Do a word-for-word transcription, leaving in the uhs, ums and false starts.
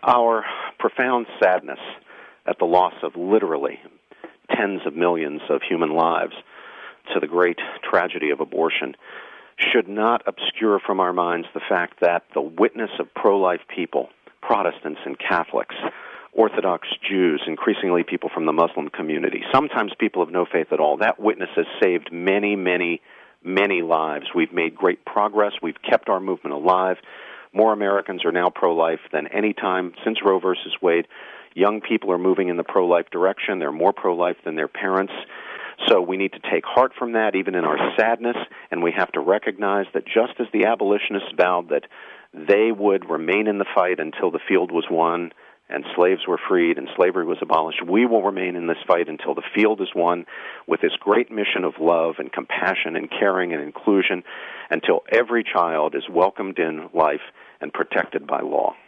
Our profound sadness at the loss of literally tens of millions of human lives to the great tragedy of abortion should not obscure from our minds the fact that the witness of pro-life people, Protestants and Catholics, Orthodox Jews, increasingly people from the Muslim community, sometimes people of no faith at all, that witness has saved many, many, many lives. We've made great progress. We've kept our movement alive. More Americans are now pro-life than any time since Roe versus Wade. Young people are moving in the pro-life direction. They're more pro-life than their parents. So we need to take heart from that, even in our sadness, and we have to recognize that just as the abolitionists vowed that they would remain in the fight until the field was won and slaves were freed and slavery was abolished, we will remain in this fight until the field is won with this great mission of love and compassion and caring and inclusion, until every child is welcomed in life and protected by law.